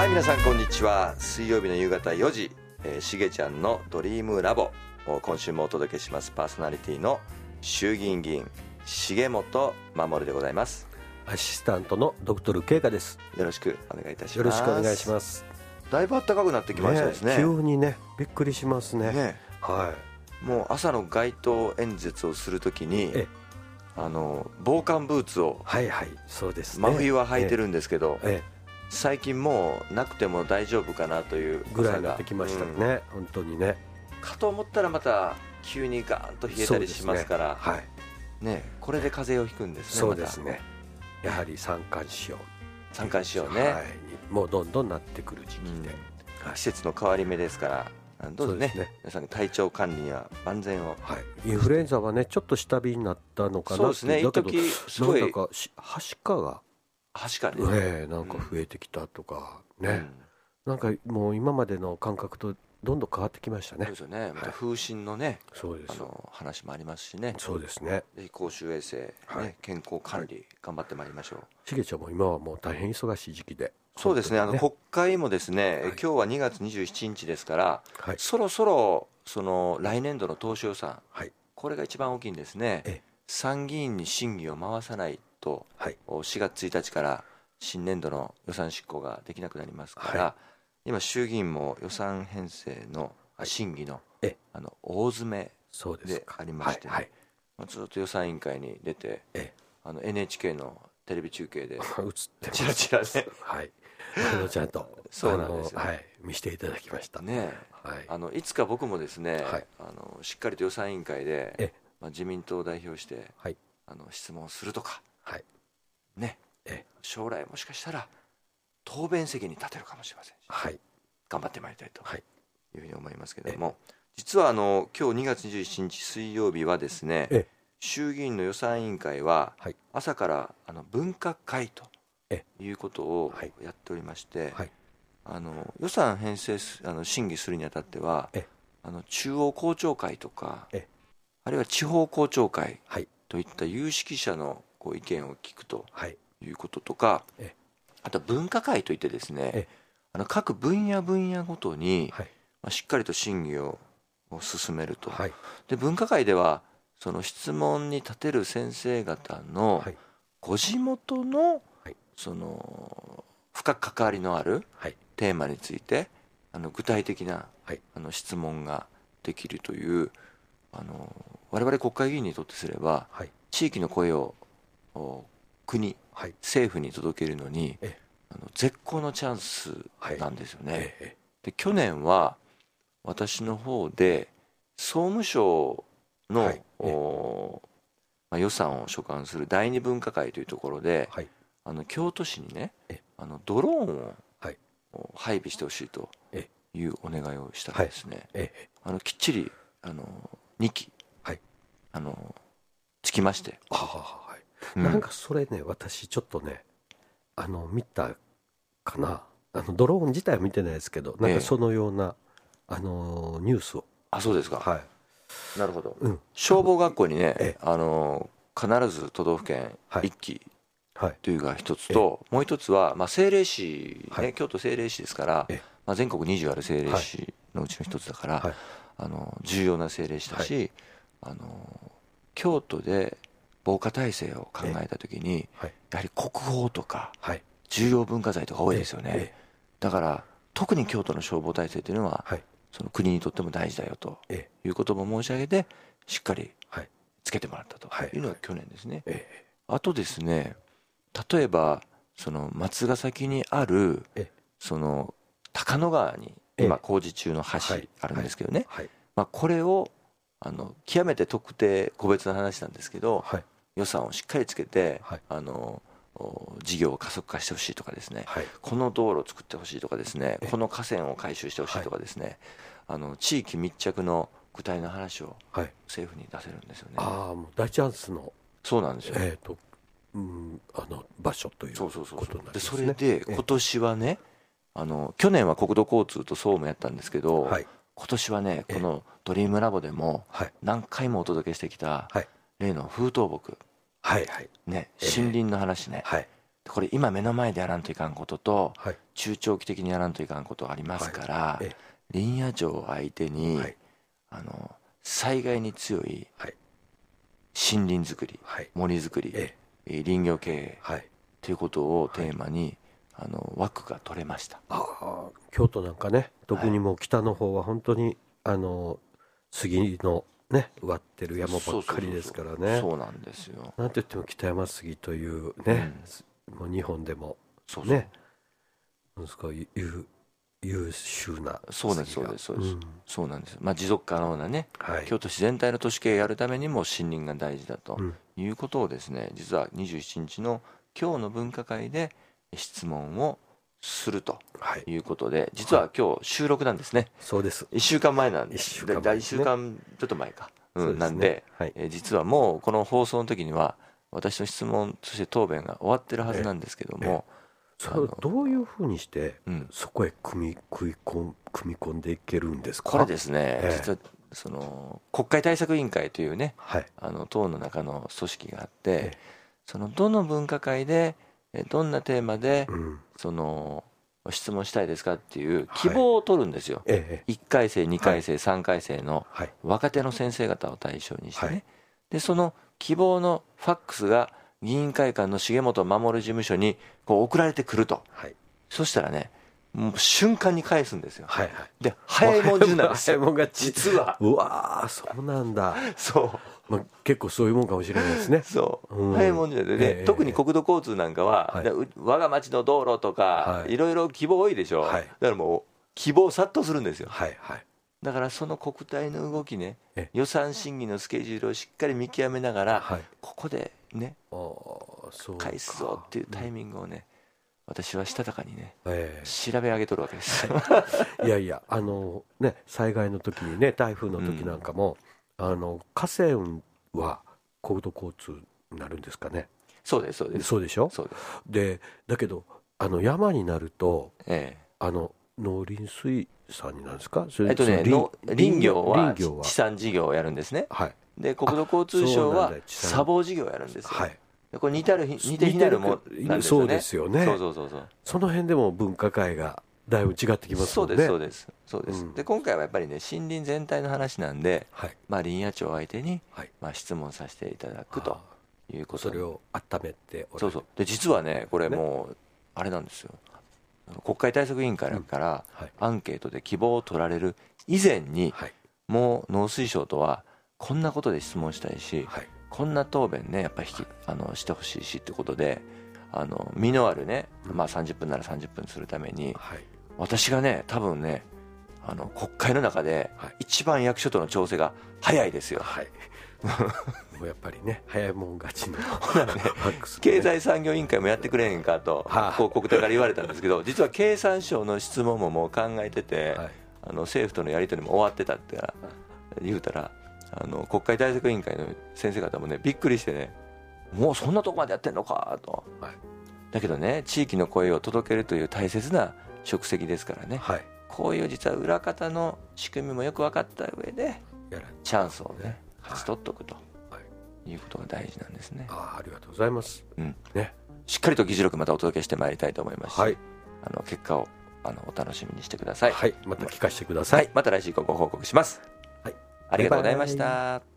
皆さんこんにちは。水曜日の夕方4時、しげちゃんのドリームラボを今週もお届けします。パーソナリティの衆議院議員重本守でございます。 アシスタントのドクトル慶香です。 よろしくお願いいたします。 よろしくお願いします。 だいぶ暖かくなってきましたですね。 急にね、びっくりしますね。はい。もう朝の街頭演説をするときに防寒ブーツをそうですね、 真冬は履いてるんですけど、最近もうなくても大丈夫かなというぐらいになってきましたね、本当にね。 かと思ったらまた急にガーンと冷えたりしますから、これで風邪をひくんですね。 そうですね、やはり三寒四温ね、もうどんどんなってくる時期で、 季節の変わり目ですからどうですね、皆さん体調管理には万全を。 インフルエンザはねちょっと下火になったのかな。 そうですね、一時すごいなんかはしかね、なんか増えてきたとかね、なんかもう今までの感覚とどんどん変わってきましたね。 そうですよね。また風疹のね、話もありますしね。 そうですね。 ぜひ公衆衛生、健康管理頑張ってまいりましょう。 しげちゃんも今はもう大変忙しい時期で。 そうですね、国会もですね、今日は2月27日ですから、そろそろその来年度の当初予算、これが一番大きいんですね。参議院に審議を回さないと、4月1日から新年度の予算執行ができなくなりますから、今衆議院も予算編成の審議の大詰めでありまして、ずっと予算委員会に出て、NHK のテレビ中継でチラチラね、 ちゃんとそうなんですよ、 見せていただきましたね。いつか僕もですね、しっかりと予算委員会で自民党を代表して質問するとかね、将来もしかしたら答弁席に立てるかもしれませんし、頑張ってまいりたいというふうに思いますけれども、実は今日2月27日水曜日はですね、衆議院の予算委員会は朝から分科会ということをやっておりまして、予算編成審議するにあたっては中央公聴会とかあるいは地方公聴会といった有識者の意見を聞くということとか、あと分科会といってですね、各分野ごとにしっかりと審議を進めると。で分科会ではその質問に立てる先生方のご地元のその深く関わりのあるテーマについて具体的な質問ができるという、我々国会議員にとってすれば地域の声を国、政府に届けるのに絶好のチャンスなんですよね。で去年は私の方で総務省の予算を所管する第二分科会というところで京都市にねドローンを配備してほしいというお願いをしたらですね、きっちり2機つきまして、 なんかそれね私ちょっとね見たかな、ドローン自体は見てないですけど、なんかそのようなニュースを。 そうですか。なるほど。消防学校にね必ず都道府県1機というのが一つと、もう一つは政令市ね、京都政令市ですから、全国20ある政令市のうちの一つだから、重要な政令市だし、京都で防火体制を考えたときにやはり国宝とか重要文化財とか多いですよね。だから特に京都の消防体制というのはその国にとっても大事だよということも申し上げて、しっかりつけてもらったというのが去年ですね。あとですね、例えばその松ヶ崎にあるその高野川に今工事中の橋あるんですけどね、これを極めて特定個別の話なんですけど、予算をしっかりつけて事業を加速化してほしいとかですね、この道路を作ってほしいとかですね、この河川を改修してほしいとかですね、地域密着の具体の話を政府に出せるんですよね。 もう大チャンスの。 そうなんですよ。 場所ということになりますね。 それで今年はね、去年は国土交通と総務やったんですけど、今年はねこのドリームラボでも何回もお届けしてきた例の風倒木、森林の話ね、 これ今目の前でやらんといかんことと、中長期的にやらんといかんことがありますから、林野庁を相手に、災害に強い森林づくり、森づくり、林業経営ということをテーマに、枠が取れました。 京都なんかね、特にもう北の方は本当に杉のね植わってる山ばっかりですからね。 そうなんですよ。 なんといっても北山杉というね、もう日本でもね、すごい優秀なそうなんですそうですそうなんです。持続可能なね、京都市全体の都市経営をやるためにも森林が大事だということをですね、実は27日の今日の分科会で質問をするということで、実は今日収録なんですね。 そうです。 1週間前なんです。1週間ちょっと前か、なんで、実はもうこの放送の時には私の質問そして答弁が終わってるはずなんですけども、 どういうふうにしてそこへ組み込んでいけるんですか。 これですね、実はその国会対策委員会というね、党の中の組織があって、そのどの分科会でどんなテーマでその質問したいですかっていう希望を取るんですよ。1回生2回生3回生の若手の先生方を対象にしてね、でその希望のファックスが議員会館の重本守事務所にこう送られてくると、そしたらね、もう瞬間に返すんですよ。で早いもん順なんですよ実は。 うわー、そうなんだ。 そう、 結構そういうもんかもしれないですね。 そう、早いもん順で、特に国土交通なんかは、我が町の道路とか、いろいろ希望多いでしょ、だからもう希望殺到するんですよ。だからその国体の動きね、予算審議のスケジュールをしっかり見極めながら、ここでね返すぞっていうタイミングをね、私はしたたかにね、調べ上げとるわけですいやいや、ね、災害の時にね、台風の時なんかも、河川は国土交通になるんですかね。 そうですそうです。 そうでしょ。 そうです。 でだけど山になると、農林水産になるんですか。 林業は地産事業をやるんですね。で国土交通省は砂防事業をやるんですよ。これ似て非なるもんなんですよね。 そうですよね。 そうその辺でも分科会がだいぶ違ってきますもんね。 そうです。で今回はやっぱりね、森林全体の話なんで、林野庁相手に質問させていただくということ。 それを温めておられる。 で実はね、これもうあれなんですよ。国会対策委員会からアンケートで希望を取られる以前に、もう農水省とはこんなことで質問したいし、こんな答弁ねやっぱりしてほしいしってことで、身のあるね、30分なら30分するために、私がね多分ね国会の中で一番役所との調整が早いですよ。 もうやっぱりね、早いもん勝ちの経済産業委員会もやってくれへんかと国会から言われたんですけど、実は経産省の質問ももう考えてて、政府とのやり取りも終わってたって言うたら、国会対策委員会の先生方もねびっくりしてね、もうそんなとこまでやってんのかと、だけどね、地域の声を届けるという大切な職責ですからね、こういう実は裏方の仕組みもよく分かった上でチャンスをね勝ち取っておくということが大事なんですね。 ありがとうございます、 しっかりと議事録またお届けしてまいりたいと思いますし、結果をお楽しみにしてください。 また聞かせてください。 また来週ご報告します。ありがとうございました。